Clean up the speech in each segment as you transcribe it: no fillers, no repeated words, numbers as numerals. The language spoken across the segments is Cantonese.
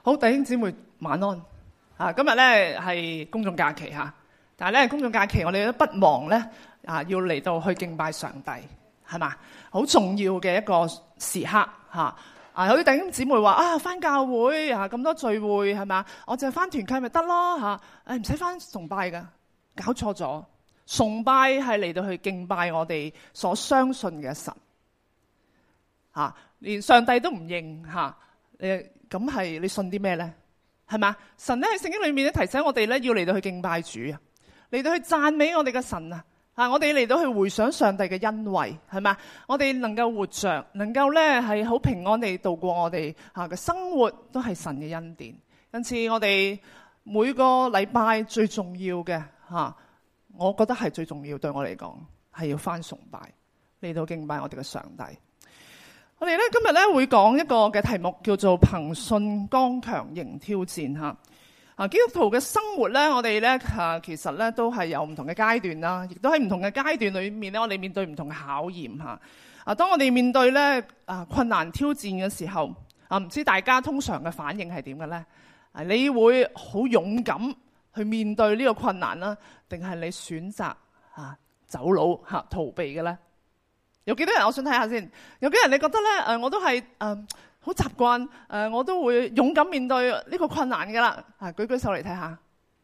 好，弟兄姊妹晚安。今日咧係公眾假期嚇，但係咧公眾假期我哋都不忘咧要嚟到去敬拜上帝，係嘛？好重要嘅一個時刻嚇。有啲弟兄姊妹話返教會咁多聚會係嘛？我就係返團契咪得咯嚇？唔使返崇拜㗎，搞錯咗。崇拜係嚟到去敬拜我哋所相信嘅神嚇，連上帝都唔認嚇。咁係你信啲咩咧？係嘛？神咧喺聖經裏面咧提醒我哋咧要嚟到去敬拜主啊，嚟到去讚美我哋嘅神啊！我哋嚟到去回想上帝嘅恩惠，係嘛？我哋能夠活着，能夠咧係好平安地度過我哋嘅生活，都係神嘅恩典。因此我哋每個禮拜最重要嘅我覺得係最重要對我嚟講係要返崇拜，嚟到敬拜我哋嘅上帝。我哋咧今日咧會講一個嘅題目叫做憑信剛強迎挑戰嚇。基督徒嘅生活咧，我哋咧其實咧都係有唔同嘅階段啦，亦都喺唔同嘅階段裏面咧，我哋面對唔同嘅考驗嚇。當我哋面對咧困難挑戰嘅時候，唔知大家通常嘅反應係點嘅咧？你會好勇敢去面對呢個困難啦，定係你選擇走佬逃避嘅咧？有幾多人？我想睇下先。有幾人你覺得咧？我都係好習慣我都會勇敢面對呢個困難噶啦。舉舉手嚟睇下。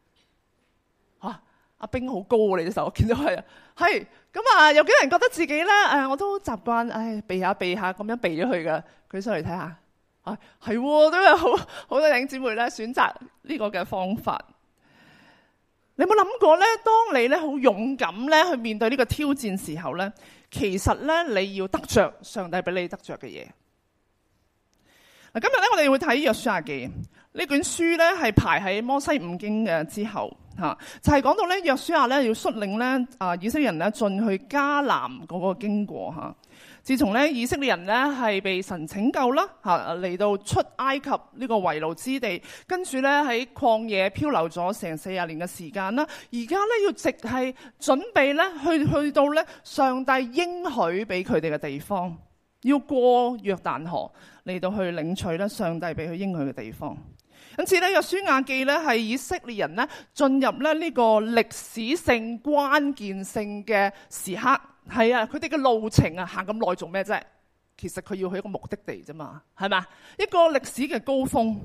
阿冰好高喎，你隻手我見到係咁有幾人覺得自己咧我都習慣避下咁樣避咗去噶。舉手嚟睇下。係都有好多弟兄姊妹咧選擇呢個嘅方法。你有冇諗過咧？當你咧好勇敢咧去面對呢個挑戰時候咧，其實咧你要得着上帝俾你得着嘅嘢。今日咧我哋會睇約書亞記呢卷書咧，係排喺摩西五經嘅之後就係講到咧約書亞咧要率領咧以色列人咧進去迦南嗰個經過。自從咧以色列人咧係被神拯救啦嚟到出埃及呢個為奴之地，跟住咧喺曠野漂流咗成40年嘅時間啦，而家咧要直係準備咧去到咧上帝應許俾佢哋嘅地方，要過約旦河嚟到去領取咧上帝俾佢應許嘅地方。因此咧約書亞記咧係以色列人咧進入咧呢個歷史性關鍵性嘅時刻。係佢哋嘅路程行咁耐做咩啫？其實佢要去一個目的地啫嘛，係咪？一個歷史嘅高峰。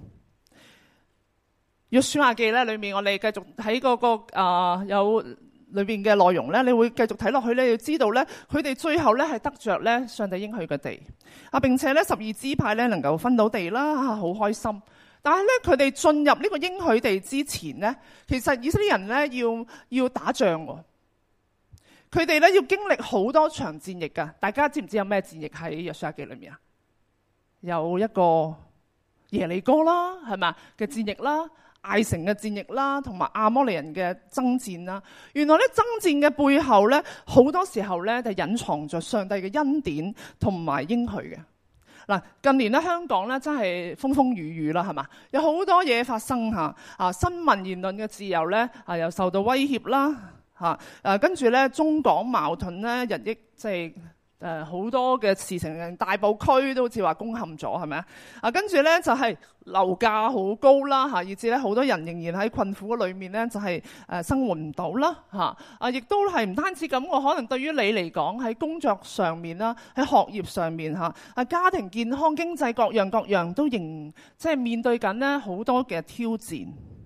約書亞記咧裏面，我哋繼續睇嗰個有裏邊嘅內容咧，你會繼續睇落去咧，要知道咧，佢哋最後咧係得着咧上帝應許嘅地並且咧12支派咧能夠分到地啦，好開心。但係咧佢哋進入呢個應許地之前咧，其實以色列人咧要打仗喎。佢哋咧要經歷好多場戰役噶，大家知唔知有咩戰役喺約書亞記裏面啊？有一個耶利哥啦，係咪嘅戰役啦，艾城嘅戰役啦，同埋亞摩利人嘅爭戰啦。原來咧爭戰嘅背後咧，好多時候咧就隱藏着上帝嘅恩典同埋應許嘅。嗱，近年咧香港咧真係風風雨雨啦，係嘛？有好多嘢發生嚇，新聞言論嘅自由咧又受到威脅啦。跟住咧，中港矛盾咧日益即係好多嘅事情，大埔區都好似話攻陷咗，係咪啊？跟住咧就係樓價好高啦，以至咧好多人仍然喺困苦裏面咧，就係生活唔到啦，亦都係唔單止咁，我可能對於你嚟講喺工作上面啦，喺學業上面家庭健康、經濟各樣都仍即係面對緊咧好多嘅挑戰。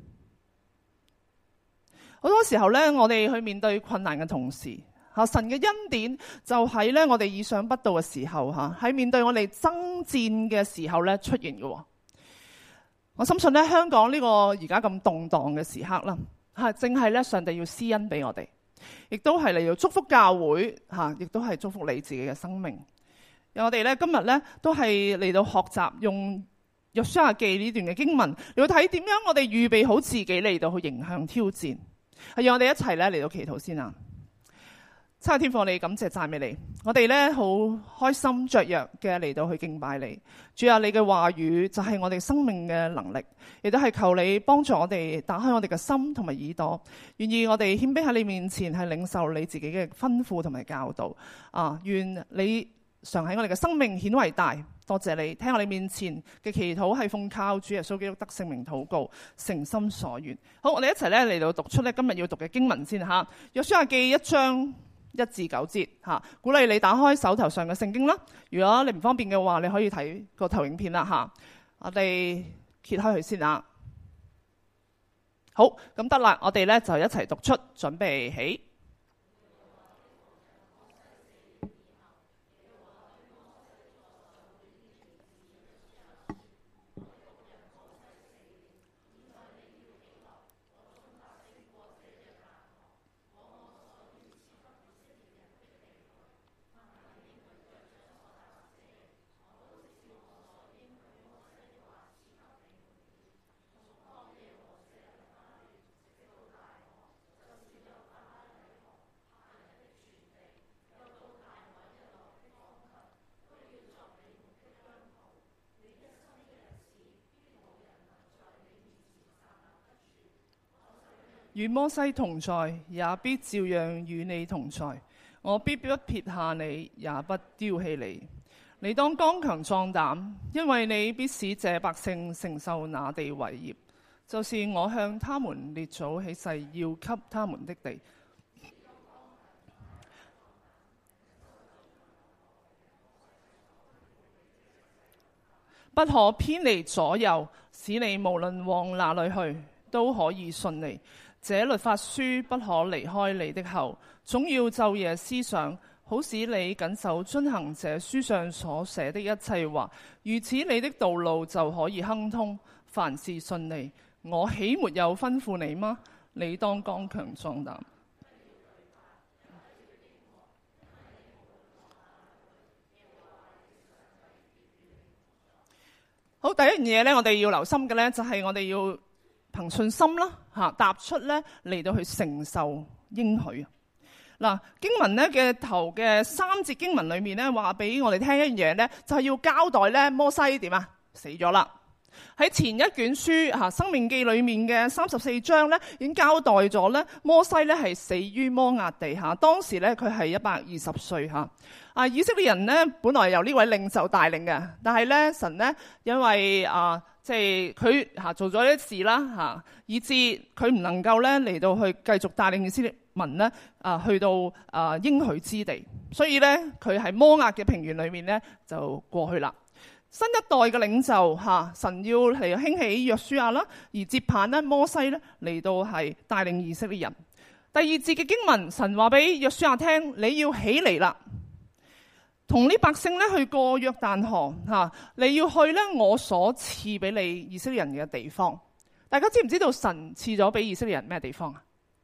好多時候咧，我哋去面對困難嘅同時，神嘅恩典就喺咧我哋意想不到嘅時候喺面對我哋爭戰嘅時候咧出現嘅。我深信咧，香港呢個而家咁動盪嘅時刻啦，正係咧上帝要施恩俾我哋，亦都係嚟到祝福教會亦都係祝福你自己嘅生命。我哋咧今日咧都係嚟到學習用約書亞記呢段嘅經文，嚟到睇點樣我哋預備好自己嚟到去迎向挑戰。讓我哋一齊咧嚟到祈禱先啊！親愛天父，我哋感謝讚美你，我哋咧好開心雀躍嘅嚟到去敬拜你。主啊，你嘅話語就係我哋生命嘅能力，亦都係求你幫助我哋打開我哋嘅心同埋耳朵，願意我哋謙卑喺你面前係領受你自己嘅吩咐同埋教導。願你常喺我哋嘅生命顯為大， 多謝你聽我哋面前嘅祈禱，係奉靠主耶穌基督得聖名禱告，誠心所願。好，我哋一齊咧嚟到讀出咧今日要讀嘅經文先嚇。約書亞記1章1至9節嚇，鼓勵你打開手頭上嘅聖經啦。如果你唔方便嘅話，你可以睇個投影片啦嚇。我哋揭開佢先啊。好，咁得啦，我哋咧就一齊讀出，準備起。與摩西同在，也必照樣與你同在。我必不撇下你，也不丟棄你。你當剛強壯膽，因為你必使這百姓承受那地為業，就是我向他們列祖起誓要給他們的地。不可偏離左右，使你無論往哪裏去都可以順利。這律法書不可離開你的口，總要晝夜思想，好使你謹守遵行這書上所寫的一切話。如此你的道路就可以亨通，凡事順利。我豈沒有吩咐你嗎？你當剛強壯膽。好，第一樣嘢咧，我哋要留心嘅咧，就係我哋要憑信心啦，踏出咧嚟到去承受應許。嗱，經文咧嘅頭嘅3節經文裏面咧，話俾我哋聽一樣嘢咧，就係要交代咧摩西點啊死咗啦。喺前一卷書《申命記》裏面嘅34章咧，已經交代咗咧摩西咧係死於摩押地嚇。當時咧佢係120歲嚇。以色列人咧本來由呢位領袖帶領嘅，但係咧神咧因為即係佢做咗啲事啦以致佢唔能夠咧嚟到去繼續帶領以色列民咧去到應許之地，所以咧佢喺摩押嘅平原裏面咧就過去啦。新一代嘅領袖神要嚟興起約書亞啦，而接棒咧摩西咧嚟到係帶領以色列人。第2節嘅經文，神話俾約書亞聽，你要起嚟啦，同呢百姓咧去過約旦河你要去咧我所賜俾你以色列人嘅地方。大家知唔知道神賜咗俾以色列人咩地方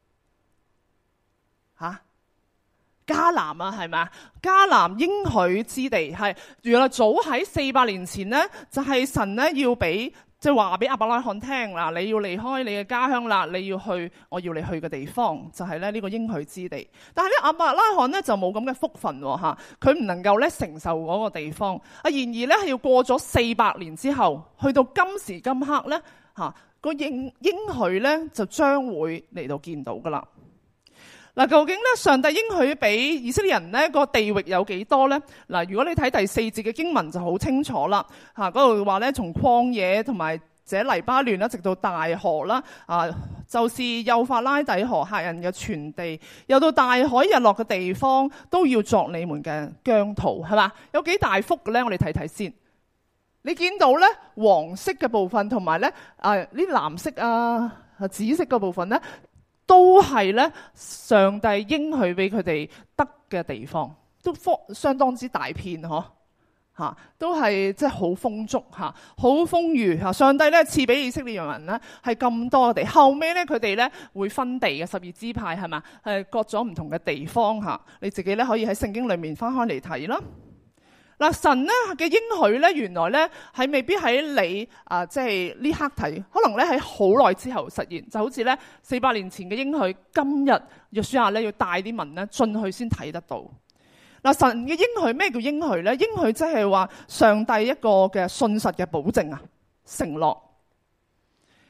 啊？迦南啊，係咪啊？迦南應許之地係原來早喺400年前呢，就係神呢要俾即係話俾亞伯拉罕聽嗱，你要離開你嘅家鄉啦，你要去我要你去嘅地方，就係咧呢個應許之地。但係咧亞伯拉罕呢就冇咁嘅福分佢唔能夠咧承受嗰個地方然而咧係要過咗400年之後，去到今時今刻咧個應許咧就將會嚟到見到噶啦。嗱，究竟咧上帝應許俾以色列人呢個地域有幾多呢？嗱，如果你睇第4節嘅經文就好清楚啦。嗰度話咧，從曠野同埋這黎巴嫩啦，直到大河啦，就是幼發拉底河赫人嘅全地，又到大海日落嘅地方，都要作你們嘅疆土，係嘛？有幾大幅嘅咧？我哋睇睇先。你見到咧黃色嘅部分同埋咧呢藍色紫色嘅部分咧，都係咧上帝應許俾佢哋得嘅地方，都相當之大片都係即係好豐足好豐裕上帝咧賜俾以色列人咧係咁多地，後尾咧佢哋咧會分地嘅12支派係嘛，係割咗唔同嘅地方你自己咧可以喺聖經裏面翻開嚟睇啦。嗱，神咧嘅應許咧，原來咧係未必喺你即係呢刻睇，可能咧喺好耐之後實現，就好似咧400年前嘅應許，今日約書亞咧要帶啲民咧進去先睇得到。嗱，神嘅應許，咩叫應許咧？應許即係話上帝一個嘅信實嘅保證承諾。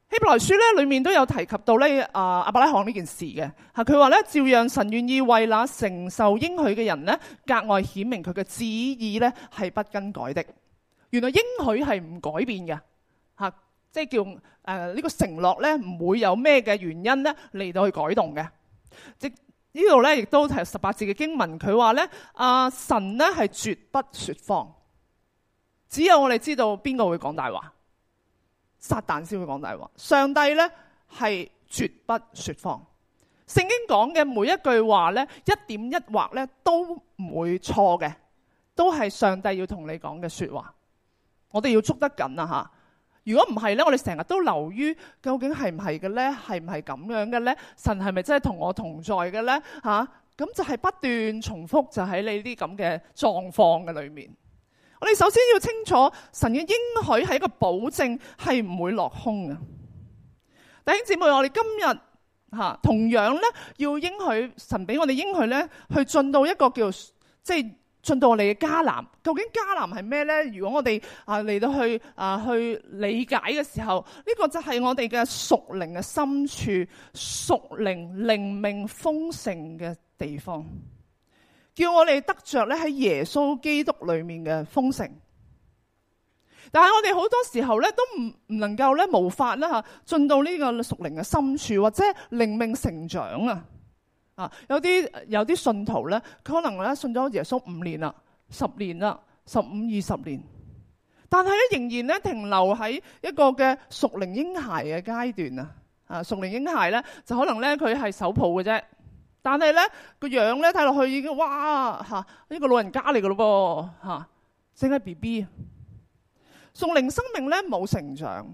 希伯來書咧裏面都有提及到咧亞伯拉罕呢件事嘅，佢話咧照樣神願意為那承受應許嘅人咧格外顯明佢嘅旨意咧係不更改的。原來應許係唔改變嘅，即係叫呢個承諾咧唔會有咩嘅原因咧嚟到去改動嘅。即呢度咧亦都係18節嘅經文，佢話咧神咧係絕不說謊，只有我哋知道邊個會講大話。撒旦先會講大話，上帝咧係絕不說謊。聖經講嘅每一句話咧，一點一畫咧都唔會錯嘅，都係上帝要同你講嘅說話。我哋要捉得緊啊吓！如果唔係咧，我哋成日都流於究竟係唔係嘅咧？係唔係咁樣嘅咧？神係咪真係同我同在嘅咧？咁就係不斷重複，就喺你啲咁嘅狀況嘅裏面。我哋首先要清楚，神嘅應許係一個保證，係唔會落空嘅。弟兄姊妹，我哋今日同樣咧要應許神俾我哋應許咧，去進到一個叫進到我哋嘅迦南。究竟迦南係咩咧？如果我哋嚟到去理解嘅時候，呢個就係我哋嘅屬靈嘅深處，屬靈靈命豐盛嘅地方。叫我哋得着咧喺耶穌基督裏面嘅豐盛，但係我哋好多時候咧都唔能夠咧無法啦進到呢個屬靈嘅深處，或者靈命成長啊！有啲信徒咧，佢可能咧信咗耶穌5年啦、10年啦、15、20年，但係咧仍然咧停留喺一個嘅屬靈嬰孩嘅階段啊！屬靈嬰孩咧就可能咧佢係手抱嘅啫。但係咧個樣咧睇落去已經哇呢個老人家嚟噶咯噃淨係 BB， 屬靈生命咧冇成長。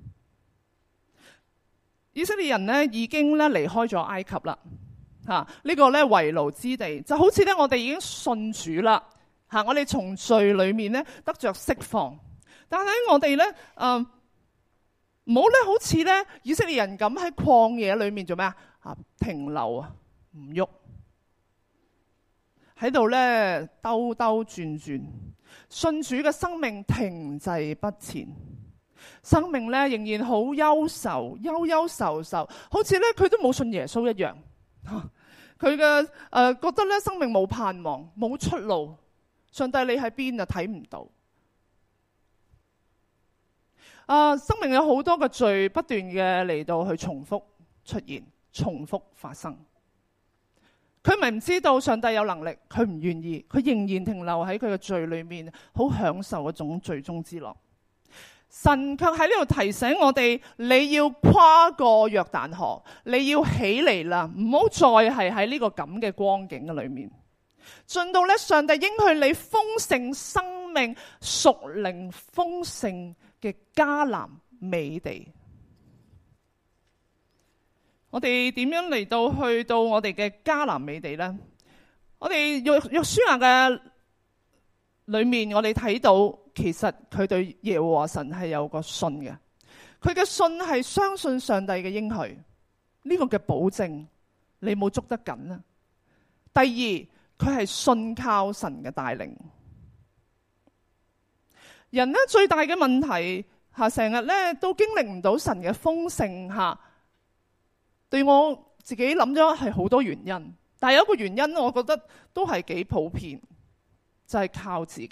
以色列人咧已經咧離開咗埃及啦，呢個咧為奴之地，就好似咧我哋已經信主啦，我哋從罪裏面咧得着釋放，但係我哋咧唔好咧好似咧以色列人咁喺曠野裏面做咩停留唔喐，喺度咧兜兜轉轉，信主嘅生命停滯不前，生命咧仍然好憂愁，憂愁，好似咧佢都冇信耶穌一樣。佢嘅覺得咧生命冇盼望，冇出路。上帝你喺邊啊？睇唔到。生命有好多嘅罪不斷嘅嚟到去重複出現，重複發生。佢咪唔知道上帝有能力，佢唔願意，佢仍然停留喺佢嘅罪裏面，好享受嗰種罪中之樂。神卻喺呢度提醒我哋，你要跨過約旦河，你要起嚟啦，唔好再係喺呢個咁嘅光景嘅裏面，進到咧上帝應許你豐盛生命、屬靈豐盛嘅迦南美地。我哋點樣嚟到去到我哋嘅迦南美地呢？我哋約書亞嘅裏面，我哋睇到其實佢對耶和華神係有個信嘅，佢嘅信係相信上帝嘅應許，呢個嘅保證你冇捉得緊啊。第二，佢係信靠神嘅帶領。人呢最大嘅問題成日咧都經歷唔到神嘅豐盛對我自己諗咗係好多原因，但係有一個原因我覺得都係幾普遍，就係靠自己。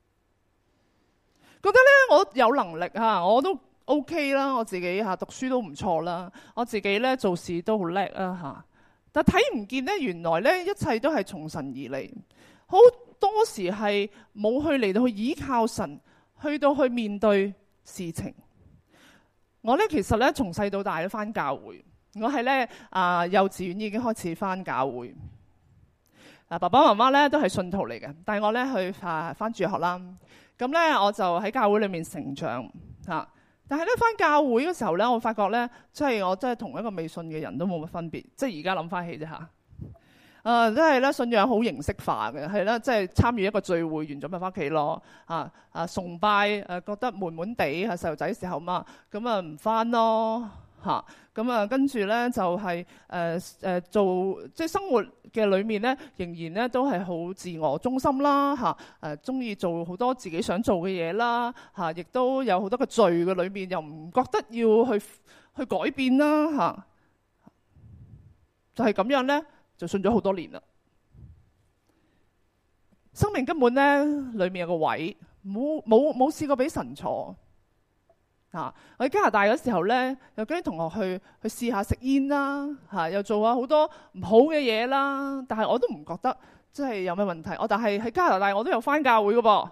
覺得咧我有能力我都 OK 啦，我自己讀書都唔錯啦，我自己咧做事都好叻啦但睇唔見咧，原來咧一切都係從神而嚟。好多時係冇去嚟到去依靠神，去到去面對事情。我咧其實咧從細到大都返教會。我係咧幼稚園已經開始返教會，爸爸媽媽咧都係信徒嚟嘅，帶我咧去返住學啦。咁咧我就喺教會裏面成長但係咧返教會嘅時候咧，我發覺咧即係我真係同一個未信嘅人都冇乜分別，即係而家諗翻起啫即係咧信仰好形式化嘅，係啦，即係參與一個聚會完咗咪翻屋企咯崇拜覺得悶悶地細路仔時候嘛，咁唔翻咯咁跟住咧就係做即係生活嘅裏面咧，仍然咧都係好自我中心啦中意做好多自己想做嘅嘢啦亦都有好多個罪嘅裏面，又唔覺得要去改變啦嚇，就係咁樣咧，就信咗好多年啦。生命根本咧裏面有個位，冇試過俾神坐。我喺加拿大嗰時候咧，又跟啲同學去試下食煙啦，又做下好多唔好嘅嘢啦，但係我都唔覺得即係有咩問題。但係喺加拿大我都有返教會㗎噃。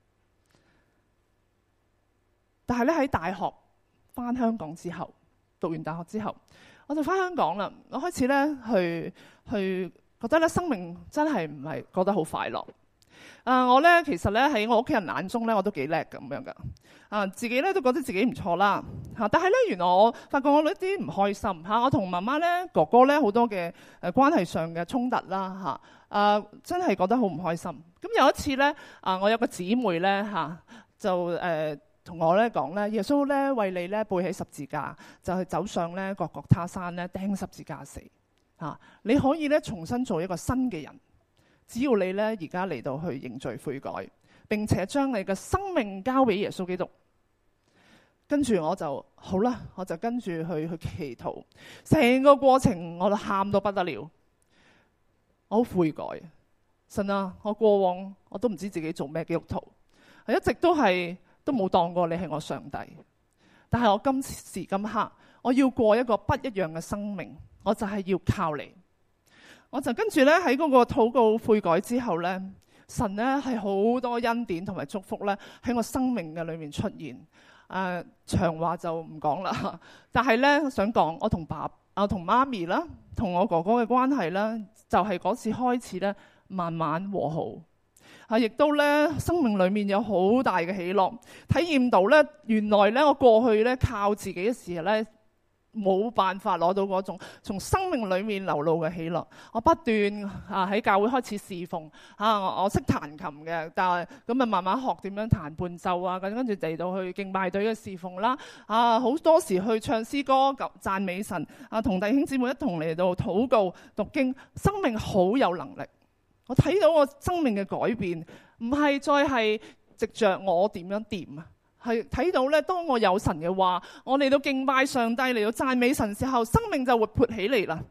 但係咧喺大學返香港之後，讀完大學之後，我就返香港啦。我開始咧去覺得咧生命真係唔係覺得好快樂。我咧其實咧喺我屋企人眼中咧我都幾叻咁樣噶，自己咧都覺得自己唔錯啦，但係咧原來我發覺我有啲唔開心，我同媽媽咧哥哥咧好多嘅關係上嘅衝突啦，真係覺得好唔開心。咁有一次咧我有個姊妹咧就同我咧講咧，耶穌咧為你咧背起十字架，就係走上咧各各他山咧釘十字架死，你可以咧重新做一個新嘅人。只要你咧而家嚟到去認罪悔改，並且將你嘅生命交俾耶穌基督，跟住我就好啦，我就跟住去祈禱，成個過程我就喊到不得了，我好悔改。神啊，我過往我都唔知自己做咩基督徒，一直都冇當過你係我上帝，但係我今時今刻我要過一個不一樣嘅生命，我就係要靠你。我就跟住咧喺嗰個禱告悔改之後咧，神咧係好多恩典同埋祝福咧喺我生命嘅裏面出現。長話就唔講啦，但係咧想講我同媽咪啦，同我哥哥嘅關係啦，就係嗰次開始咧慢慢和好。亦都咧生命裏面有好大嘅喜樂，體驗到咧原來咧我過去咧靠自己嘅時候咧，冇辦法攞到嗰種從生命裏面流露嘅喜樂。我不斷喺教會開始侍奉，我識彈琴嘅，但係咁慢慢學點樣彈伴奏啊，跟住嚟到去敬拜隊嘅侍奉啦，好多時去唱詩歌讚美神，同弟兄姊妹一同嚟到禱告讀經，生命好有能力。我睇到我生命嘅改變，唔係再係藉着我點樣掂啊，係睇到咧，當我有神嘅話，我嚟到敬拜上帝，嚟到讚美神時候，生命就活潑起嚟啦。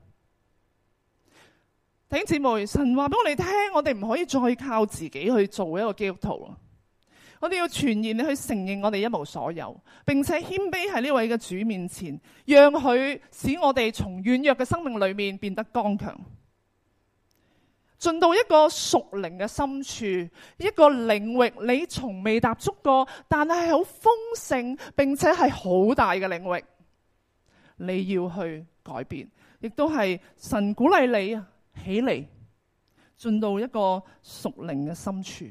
弟兄姊妹，神話俾我哋聽，我哋唔可以再靠自己去做一個基督徒，我哋要全然去承認我哋一無所有，並且謙卑喺呢位嘅主面前，讓佢使我哋從軟弱嘅生命裏面變得剛強，進到一個屬靈嘅深處，一個領域你從未踏足過，但係好豐盛並且係好大嘅領域，你要去改變，亦都係神鼓勵你起嚟，進到一個屬靈嘅深處。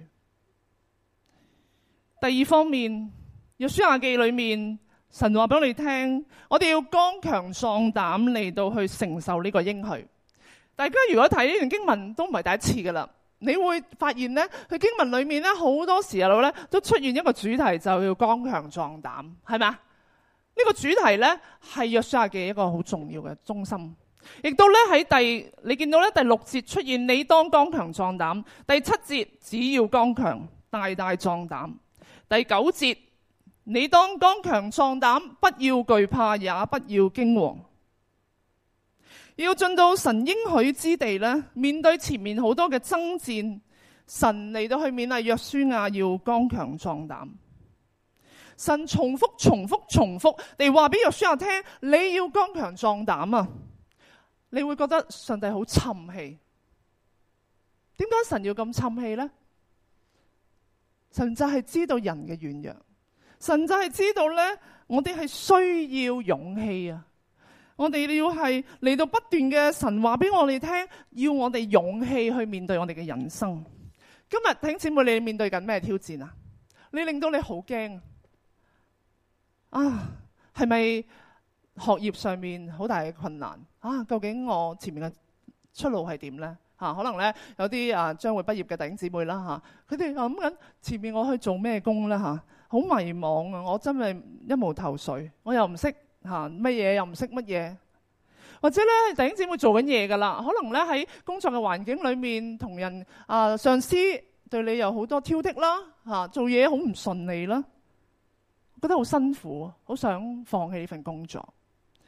第二方面，約書亞記裏面，神話俾我哋聽，我哋要剛強壯膽嚟到去承受呢個應許。大家如果睇呢段經文都唔係第一次噶啦，你會發現咧，佢經文裏面咧好多時候咧都出現一個主題，就要剛強壯膽，係咪啊？呢個主題咧係約書亞記一個好重要嘅中心，亦都咧喺你見到咧第6節出現，你當剛強壯膽；第7節只要剛強，大大壯膽；第9節你當剛強壯膽，不要懼怕，也不要驚惶。要進到神應許之地咧，面對前面好多嘅爭戰，神嚟到去勉勵約書亞要剛強壯膽。神重複地話俾約書亞聽，你要剛強壯膽啊！你會覺得上帝好沉氣，點解神要咁沉氣呢？神就係知道人嘅軟弱，神就係知道咧，我哋係需要勇氣啊！我哋要係嚟到不斷嘅神話俾我哋聽，要我哋勇氣去面對我哋嘅人生。今日弟兄姊妹，你面對緊咩挑戰啊？你令到你好驚啊？係咪學業上面好大嘅困難啊？究竟我前面嘅出路係點呢？可能咧有啲將會畢業嘅弟兄姊妹啦，佢哋諗緊前面我去做咩工呢？好迷茫啊！我真係一無頭緒，我又唔識乜嘢，又唔識乜嘢，或者咧弟兄姊妹做緊嘢噶啦，可能咧喺工作嘅環境裏面，同人上司對你有好多挑剔啦，做嘢好唔順利啦，覺得好辛苦，好想放棄呢份工作。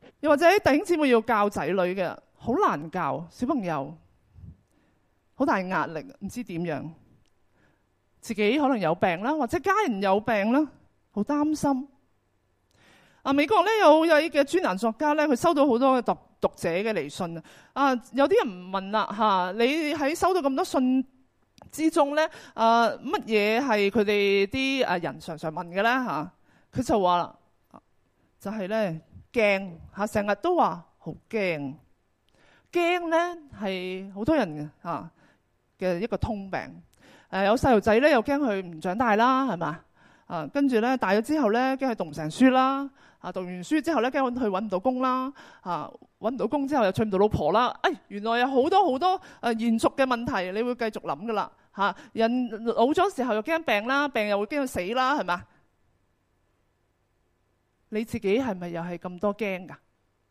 又或者弟兄姊妹要教仔女嘅，好難教，小朋友好大壓力，唔知點樣，自己可能有病啦，或者家人有病啦，好擔心。美國咧有位嘅專欄作家咧，佢收到好多嘅讀者嘅嚟信有啲人問啦你喺收到咁多信之中咧，乜嘢係佢哋啲人常常問嘅咧佢就話啦，就係咧驚成日都話好驚咧係好多人嘅一個通病。有細路仔咧又驚佢唔長大啦，係嘛？跟住咧大咗之後咧驚佢讀唔成書啦，讀完書之後咧驚佢揾唔到工啦，揾唔到工之後又娶唔到老婆啦。原來有好多好多延續嘅問題，你會繼續諗噶啦人老咗時候又驚病啦，病又會驚佢死啦，係嘛？你自己係咪又係咁多驚噶？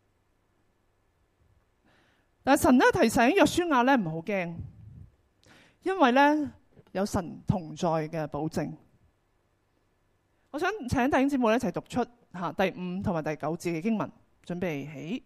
但係神咧提醒約書亞咧唔好驚，因為咧有神同在嘅保證。我想請弟兄姊妹一齊讀出第5同埋第9節嘅經文，準備起。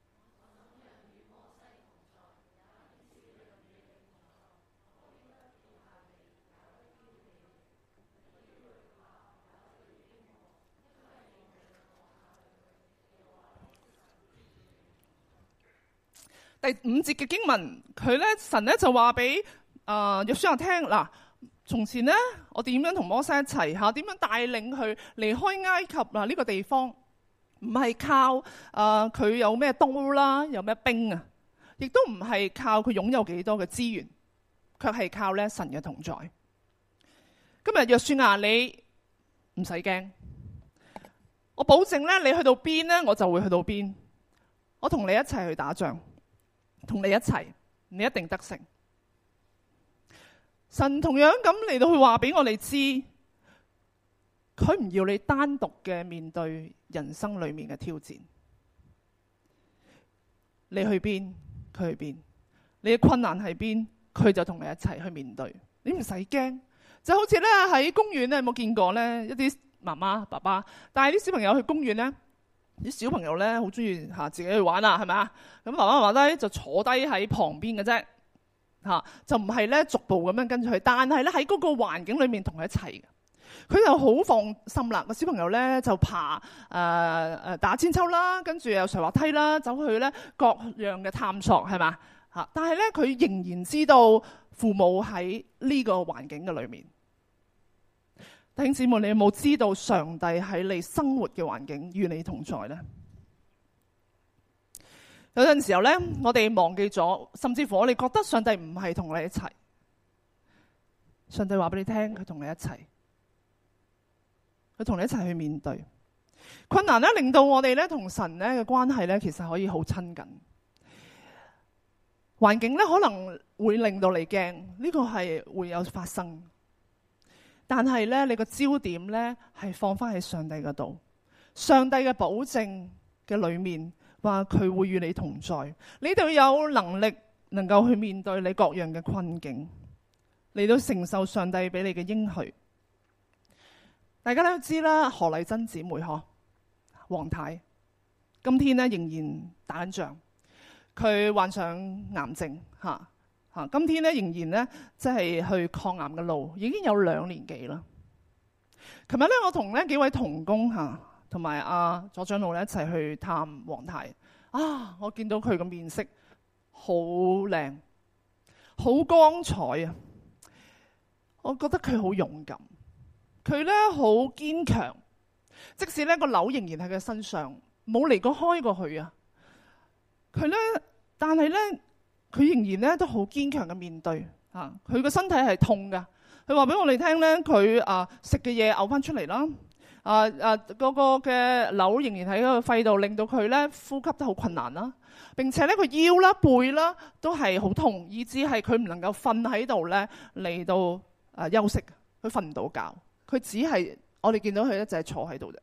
第5節嘅經文，神咧就話俾約書亞聽嗱。從前呢，我點樣同摩西一齊點樣帶領佢離開埃及呢個地方，唔係靠佢有咩刀啦，有咩兵亦都唔係靠佢擁有幾多嘅資源，卻係靠咧神嘅同在。今日約書亞，你唔使驚，我保證咧你去到邊呢，我就會去到邊。我同你一齊去打仗，同你一齊，你一定得勝。神同樣咁嚟到去話俾我哋知，佢唔要你單獨嘅面對人生裏面嘅挑戰。你去邊，佢去邊；你嘅困難喺邊，佢就同你一齊去面對。你唔使驚，就好似咧喺公園咧，有冇見過咧？一啲媽媽、爸爸帶啲小朋友去公園咧，啲小朋友咧好中意自己去玩係咪啊？咁爸爸媽媽咧就坐低喺旁邊嘅啫。就唔係咧逐步咁樣跟住佢，但係咧喺嗰個環境裏面同佢一齊嘅，佢就好放心啦。個小朋友咧就爬打千秋啦，跟住又上滑梯啦，走去咧各樣嘅探索係嘛。但係咧佢仍然知道父母喺呢個環境嘅裏面。弟兄姊妹，你有冇知道上帝喺你生活嘅環境與你同在呢？有陣時候咧，我哋忘記咗，甚至乎我哋覺得上帝唔係同你一齊。上帝話俾你聽，佢同你一齊，佢同你一齊去面對困難咧，令到我哋咧同神咧嘅關係咧，其實可以好親近。環境咧可能會令到你驚，呢個係會有發生。但係咧，你個焦點咧係放翻喺上帝嗰度，上帝嘅保證嘅裏面。話佢會與你同在，你就有能力能夠去面對你各樣嘅困境，嚟到承受上帝俾你嘅應許。大家都知啦，何麗珍姊妹黃太，今天呢仍然打緊仗，佢患上癌症今天呢仍然呢即係去抗癌嘅路，已經有2年幾啦。琴日呢，我同呢幾位同工同埋左長老咧一齊去探黃太。我見到佢個面色好靚，好光彩啊！我覺得佢好勇敢，佢咧好堅強，即使咧個瘤仍然喺佢身上，冇離過開過去啊！但係咧佢仍然咧都好堅強嘅面對佢個身體係痛噶，佢話俾我哋聽咧，佢食嘅嘢嘔翻出嚟啦。嗰個嘅瘤仍然喺個肺度，令到佢咧呼吸得好困難啦。並且咧佢腰啦、背啦都係好痛，以致係佢唔能夠瞓喺度咧嚟到休息，佢瞓唔到覺。佢只係我哋見到佢咧就係坐喺度啫。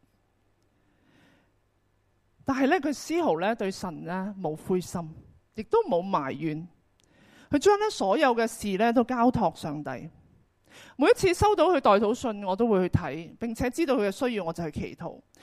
但係咧佢絲毫咧對神咧冇灰心，亦都冇埋怨。佢將咧所有嘅事咧都交託上帝。每一次收到佢代禱信，我都會去睇，並且知道佢嘅需要，我就去祈禱。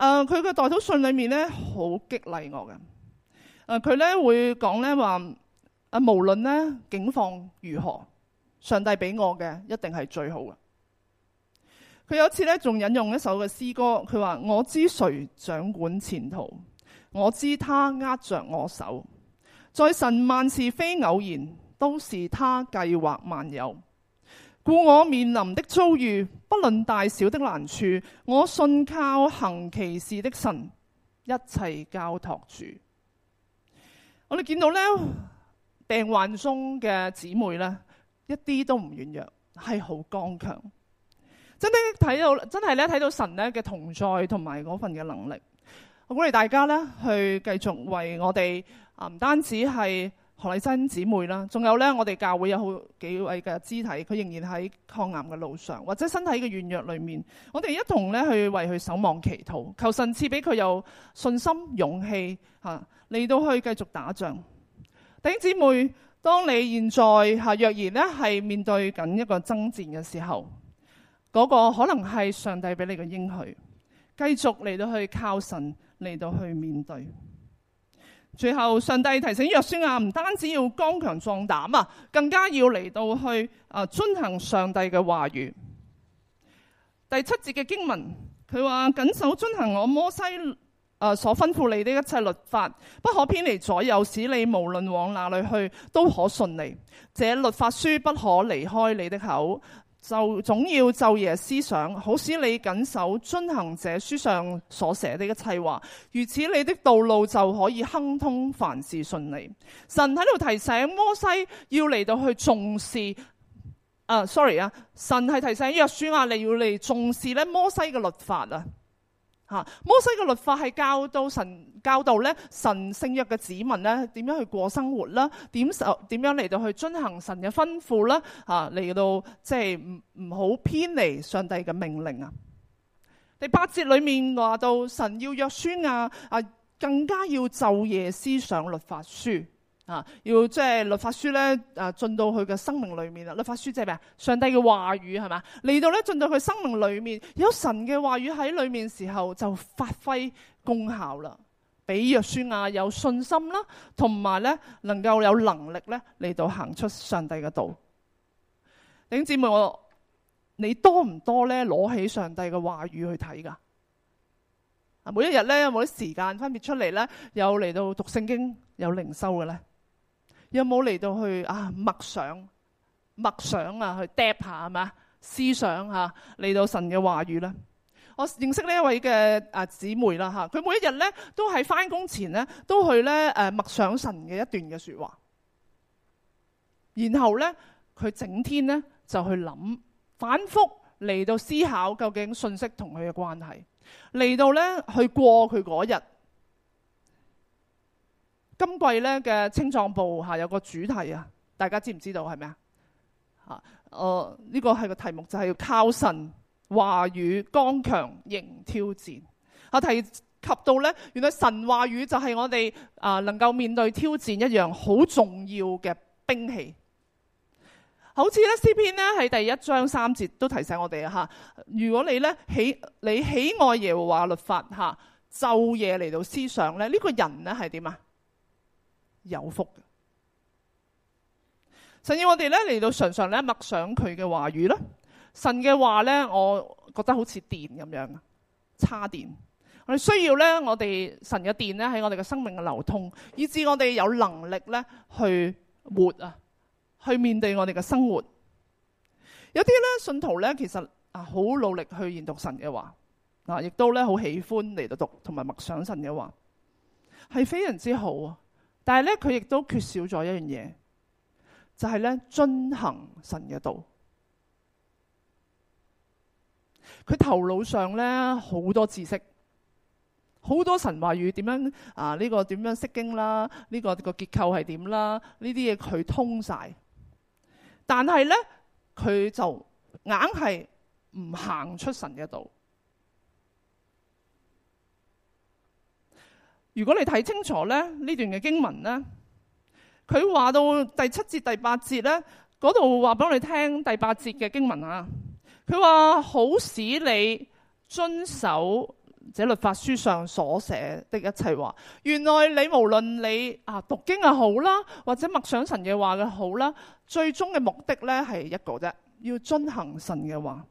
佢嘅代禱信裏面咧好激勵我嘅。佢咧會講咧話，無論咧境況如何，上帝俾我嘅一定係最好嘅。佢有一次咧仲引用一首嘅詩歌，佢話：我知誰掌管前途，我知他握着我手，在神萬事非偶然，都是他計劃萬有。故我面臨的遭遇，不論大小的難處，我信靠行奇事的神，一切交託主。我哋見到咧病患中嘅姊妹咧，一啲都唔軟弱，係好剛強。真係咧睇到神咧嘅同在同埋嗰份嘅能力。我鼓勵大家咧去繼續為我哋唔單止係何麗珍姊妹啦，仲有咧我哋教會有好幾位嘅肢體，佢仍然喺抗癌嘅路上，或者身體嘅軟弱裏面，我哋一同咧去為佢守望祈禱，求神賜俾佢有信心勇氣嚟到去繼續打仗。弟兄姊妹，當你現在若然咧係面對緊一個爭戰嘅時候，嗰個可能係上帝俾你嘅應許，繼續嚟到去靠神嚟到去面對。最後上帝提醒約書亞，唔單止要剛強壯膽更加要嚟到去遵行上帝嘅話語。第7節嘅經文，佢話：謹守遵行我摩西所吩咐你的一切律法，不可偏離左右，使你無論往哪裏去都可順利。這律法書不可離開你的口，就總要晝夜思想，好使你謹守遵行這書上所寫的一切話，如此你的道路就可以亨通，凡事順利。神喺度提醒摩西要嚟到去重視，神係提醒約書亞你要嚟重視咧摩西嘅律法摩西嘅律法係教導咧神聖約嘅子民咧點樣去過生活啦，點樣嚟到去遵行神嘅吩咐啦，嚟到即係唔好偏離上帝嘅命令啊。第8節裏面話到神要約書亞更加要晝夜思想律法書要即係律法書咧進到佢嘅生命裏面啦。律法書即係咩啊？上帝嘅話語係嘛？嚟到咧進到佢生命裏面，有神嘅話語喺裏面時候就發揮功效啦，俾約書亞有信心啦，同埋咧能夠有能力咧嚟到行出上帝嘅道。弟兄姊妹，你多唔多咧攞起上帝嘅話語去睇噶？每一日咧有冇啲時間分別出嚟咧，有嚟到讀聖經，有靈修嘅咧？有冇嚟到去默想去 dap 下係咪？思想嚟到神嘅話語咧？我認識呢一位嘅姊妹啦佢每一日咧都喺翻工前咧都去咧默想神嘅一段嘅說話，然後咧佢整天咧就去諗，反覆嚟到思考究竟信息同佢嘅關係，嚟到咧去過佢嗰日。今季咧嘅青壯部有個主題大家知唔知道係咩呢個係個題目，就係要靠神話語剛強迎挑戰。提及到咧，原來神話語就係我哋能夠面對挑戰一樣好重要嘅兵器。好似咧詩篇咧喺第1章3節都提醒我哋如果你咧你喜愛耶和華律法晝夜嚟到思想咧，呢個人咧係點啊？有福嘅。神要我哋咧嚟到常常咧默想佢嘅話語啦。神嘅話咧，我覺得好似電咁樣叉電。我哋需要咧，我哋神嘅電咧喺我哋嘅生命嘅流通，以致我哋有能力咧去活去面對我哋嘅生活。有啲咧信徒咧其實好努力去研讀神嘅話亦都咧好喜歡嚟到讀同埋默想神嘅話，係非常之好但係咧，佢亦都缺少咗一樣嘢，就係咧遵行神嘅道。佢頭腦上咧好多知識，好多神話語點樣呢個點樣釋經啦，呢個個結構係點啦，呢啲嘢佢通晒。但係咧，佢就硬係唔行出神嘅道。如果你睇清楚咧呢段嘅經文咧，佢話到第7節第8節咧，嗰度話俾我哋聽第8節嘅經文佢話好使你遵守這律法書上所寫的一切話。原來你無論你讀經又好啦，或者默想神嘅話嘅好啦，最終嘅目的咧係一個啫，要遵行神嘅話。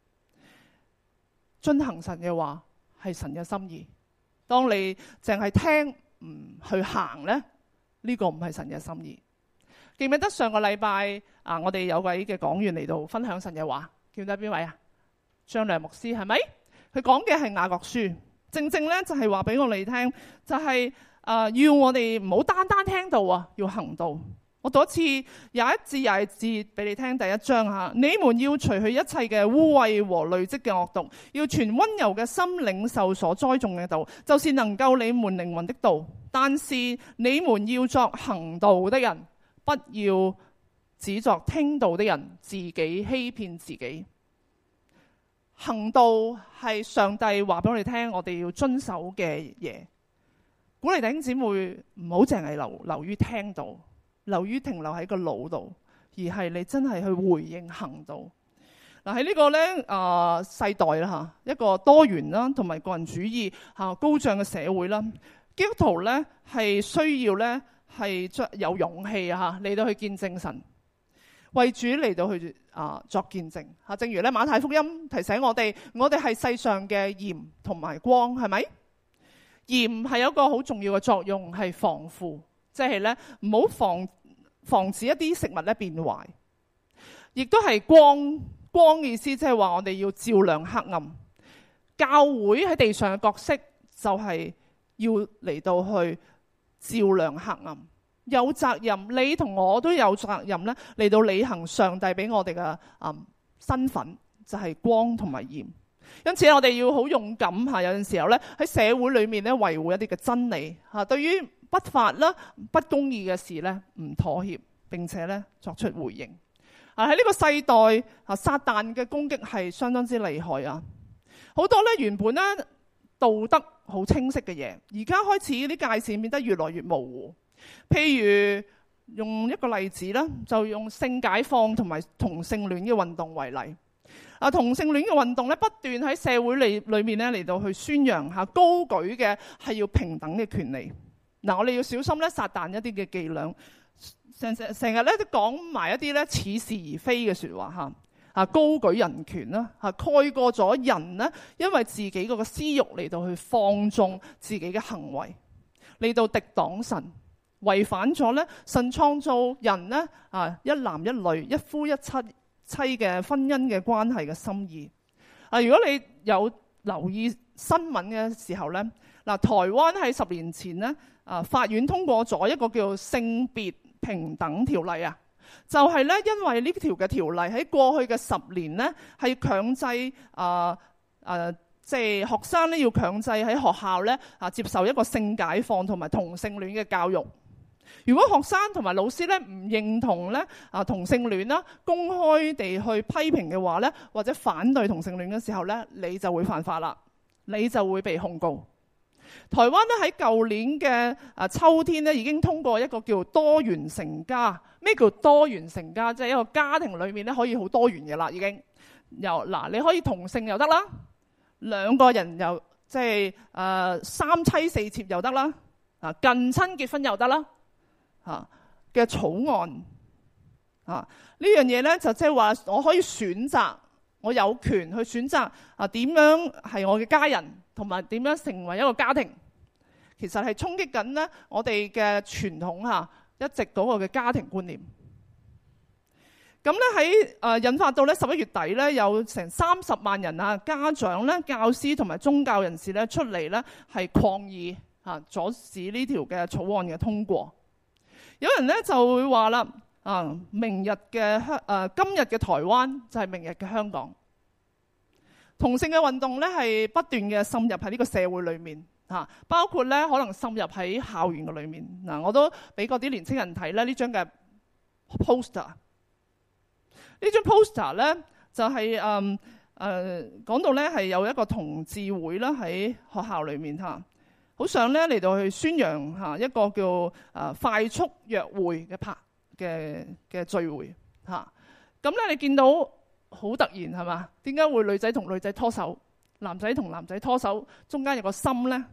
遵行神嘅話係神嘅心意。當你淨係聽唔去行咧，呢個唔係神嘅心意。記唔記得上個禮拜我哋有位嘅講員嚟到分享神嘅話，記得邊位啊？張良牧師係咪？佢講嘅係雅各書，正正咧就係話俾我哋聽，就係要我哋唔好單單聽道啊，要行道。我讀一次21至22節俾你聽，第一章吓，你們要除去一切嘅污穢和累積嘅惡毒，要存溫柔嘅心領受所栽種嘅道，就是能救你們靈魂的道。但是你們要作行道的人，不要只作聽道的人，自己欺騙自己。行道係上帝話俾我哋聽，我哋要遵守嘅嘢。鼓勵弟兄姊妹唔好淨係留於聽道，留於停留喺個腦度，而係你真係去回應行道。嗱，喺呢個咧世代啦吓，一個多元啦同埋個人主義高漲嘅社會啦，基督徒咧係需要咧係有勇氣嚟到去見證神，為主嚟到去作見證吓。正如咧馬太福音提醒我哋係世上嘅鹽同埋光，係咪？鹽係有一個好重要嘅作用，係防腐，即係咧唔好防止一啲食物咧變壞，亦都係光。光嘅意思即係話我哋要照亮黑暗。教會喺地上嘅角色就係要嚟到去照亮黑暗，有責任，你同我都有責任咧嚟到履行上帝俾我哋嘅身份，就係光同埋鹽。因此我哋要好勇敢吓，有陣時候咧喺社會裏面咧維護一啲嘅真理吓，對於不法啦、不公義嘅事咧唔妥協，並且咧作出回應。喺呢個世代撒旦嘅攻擊係相當之厲害啊！好多咧原本咧道德好清晰嘅嘢，而家開始啲界線變得越來越模糊。譬如用一個例子啦，就用性解放同埋同性戀嘅運動為例。同性戀嘅運動咧不斷喺社會裏面咧嚟到去宣揚高舉嘅係要平等嘅權利。嗱，我哋要小心咧撒旦一啲嘅伎倆。成日咧都講埋一啲咧似是而非嘅說話高舉人權啦蓋過咗人呢，因為自己嗰個私欲嚟到去放縱自己嘅行為，嚟到敵擋神，違反咗咧神創造人呢一男一女一夫一妻嘅婚姻嘅關係嘅心意。如果你有留意新聞嘅時候咧，台灣喺10年前呢法院通過咗一個叫性別平等條例啊，就係咧因為呢條嘅條例喺過去嘅10年呢係強制即係學生咧要強制喺學校咧接受一個性解放同埋同性戀嘅教育。如果學生同埋老師咧唔認同咧同性戀啦，公開地去批評嘅話咧，或者反對同性戀嘅時候咧，你就會犯法啦，你就會被控告。台灣咧喺舊年嘅秋天咧已經通過一個叫多元成家。咩叫多元成家？即係一個家庭裏面咧可以好多元嘅啦，已經你可以同性又得啦，兩個人又即係三妻四妾又得啦，近親結婚又得啦嘅草案呢樣嘢咧就即係話我可以選擇，我有權去選擇點樣係我嘅家人，同埋點樣成為一個家庭。其實係衝擊緊咧我哋嘅傳統一直嗰個嘅家庭觀念。咁咧喺引發到咧11月底咧有成30萬人家長咧、教師同埋宗教人士咧出嚟咧係抗議阻止呢條嘅草案嘅通過。有人咧就會話啦明日嘅今日嘅台灣就係明日嘅香港。同性嘅運動咧係不斷嘅滲入喺呢個社會裏面包括咧可能滲入喺校園嘅裏面。我都俾嗰啲年青人睇咧呢張嘅 poster。呢張 poster 咧就係講到咧係有一個同志會啦喺學校裏面好想咧嚟到去宣揚一個叫快速約會嘅聚會咁咧你見到好突然係嘛？點解會女仔同女仔拖手？ 男仔同男仔拖手中間有個心呢？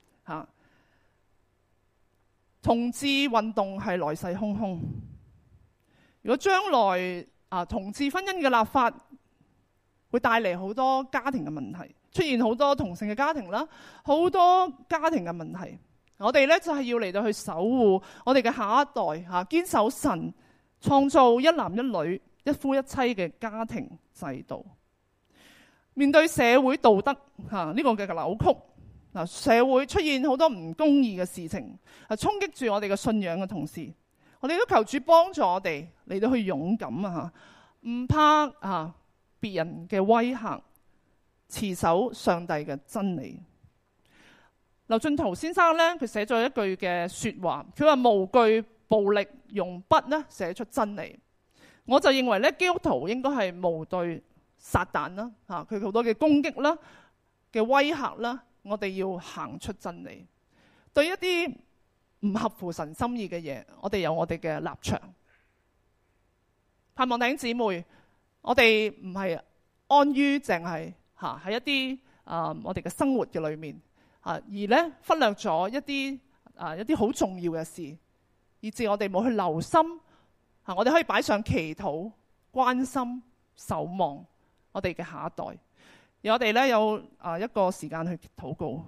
同志運動係來勢洶洶。如果將來同志婚姻嘅立法會帶嚟好多家庭嘅問題，出現好多同性嘅家庭啦，好多家庭嘅問題。我哋呢就係要嚟到去守護我哋嘅下一代，堅守神創造一男一女、一夫一妻嘅家庭制度。面對社會道德呢個嘅扭曲，社會出現好多唔公義嘅事情，衝擊住我哋嘅信仰嘅同時，我哋都求主幫助我哋嚟到去勇敢唔怕別人嘅威嚇，持守上帝嘅真理。劉進圖先生呢，佢寫咗一句嘅說話，佢話無懼暴力，用筆呢寫出真理。我就認為呢，基督徒應該係無懼撒旦啦，佢好多嘅攻擊啦、嘅威嚇啦，我哋要行出真理。對一啲唔合乎神心意嘅嘢，我哋有我哋嘅立場。盼望弟兄姊妹，我哋唔係安於淨係喺一啲我哋嘅生活嘅裏面。而咧忽略咗一啲好重要嘅事，以致我哋冇去留心。我哋可以擺上祈禱、關心、守望我哋嘅下一代。而我哋咧有一個時間去禱告。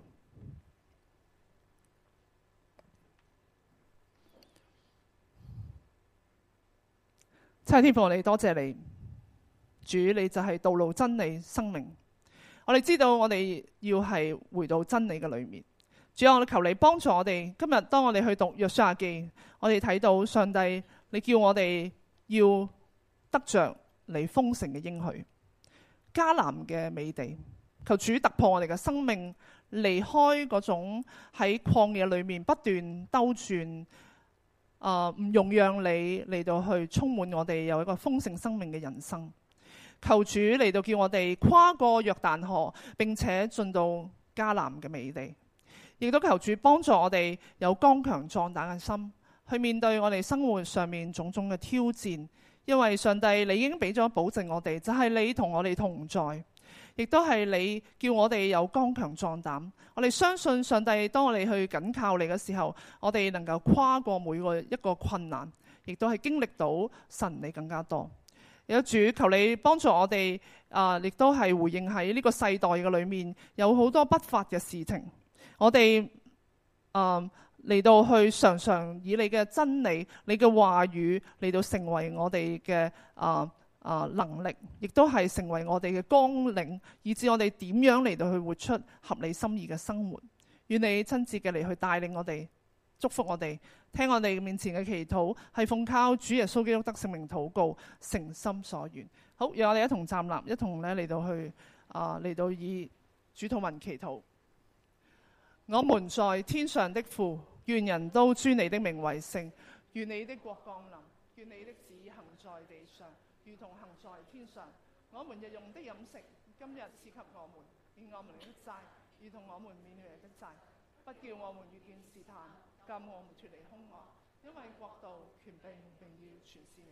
親愛的天父，我哋多謝你，主，你就係道路、真理、生命。我哋知道我哋要係回到真理嘅裏面。主啊，我哋求你幫助我哋。今日當我哋去讀約書亞記，我哋睇到上帝，你叫我哋要得着你豐盛嘅應許，迦南嘅美地。求主突破我哋嘅生命，離開嗰種喺曠野裏面不斷兜轉，唔容讓你嚟到去充滿我哋有一個豐盛生命嘅人生。求主嚟到叫我哋跨過約旦河，並且進到迦南嘅美地，亦都求主幫助我哋有剛強壯膽嘅心，去面對我哋生活上面種種嘅挑戰。因為上帝你已經俾咗保證我哋，就係你同我哋同在，亦都係你叫我哋有剛強壯膽。我哋相信上帝，當我哋去緊靠你嘅時候，我哋能夠跨過每一個困難，亦都係經歷到神你更加多。有主，求你幫助我哋，亦都係回應喺呢個世代嘅裏面，有好多不法嘅事情。我哋嚟到去常常以你嘅真理、你嘅話語嚟到成為我哋嘅能力，亦都係成為我哋嘅綱領，以致我哋點樣嚟到去活出合你心意嘅生活。願你親自嘅嚟去帶領我哋，祝福我哋，聽我哋面前嘅祈禱，係奉靠主耶穌基督得聖名禱告，誠心所願。好，讓我哋一同站立，一同咧嚟到去嚟到以主禱文祈禱。我們在天上的父，願人都尊你的名為聖。願你的國降臨，願你的旨意行在地上，如同行在天上。我們日用的飲食，今日賜給我們，免我們的債，如同我們免了人的債。不叫我們遇見試探，救我們脫離兇惡，因為國度、權柄、榮耀全是你。